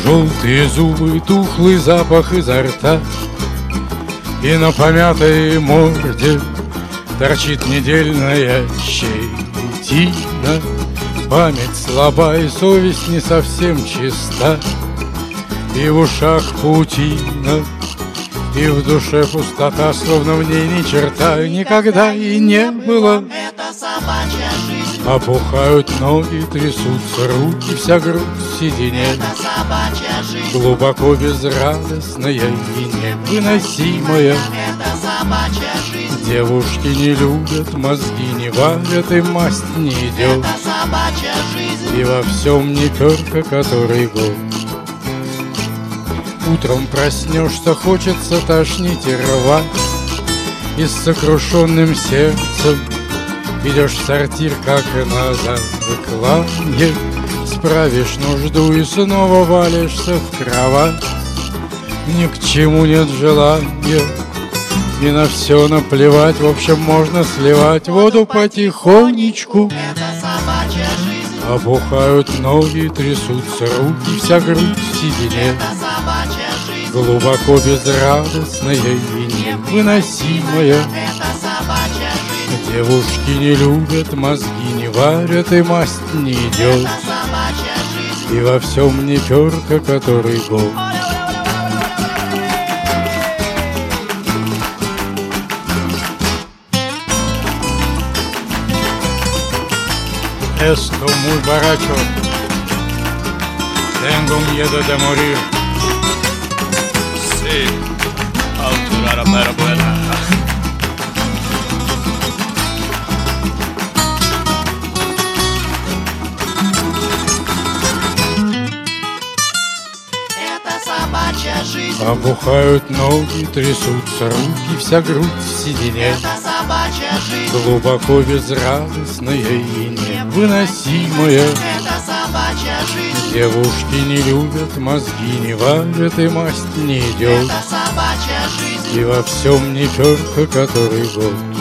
Желтые зубы, тухлый запах изо рта, и на помятой морде торчит недельная щетина. Память слаба и совесть не совсем чиста, и в ушах паутина, и в душе пустота, словно в ней ни черта никогда и не было. Это собачья жизнь. Опухают ноги, трясутся руки, вся грудь в седине. Это собачья жизнь. Глубоко безрадостная и невыносимая. Это собачья жизнь. Девушки не любят, мозги не варят, и масть не идет. Это собачья жизнь. И во всем не перка, который год. Утром проснешься, хочется тошнить и рвать, и с сокрушенным сердцем идешь в сортир, как и на закланье. Справишь нужду и снова валишься в кровать. Ни к чему нет желания, и на все наплевать. В общем, можно сливать воду потихонечку. Это собачья жизнь. Опухают ноги, трясутся руки, вся грудь в седине. Это собачья жизнь. Глубоко безрадостная и невыносимая. Это собачья жизнь. Девушки не любят, мозги не варят, и масть не идет. Это собачья жизнь. И во всем не перка, который год. Esto muy borracho, tengo miedo de morir. Sí, altura la mera buena. Это собачья жизнь. Опухают ноги, трясутся руки, вся грудь в седине. Это собачья жизнь. Глубоко безрадостная и невыносимая. Это собачья жизнь. Девушки не любят, мозги не варят, и масть не идет. Это собачья жизнь. И во всем не перка, который год.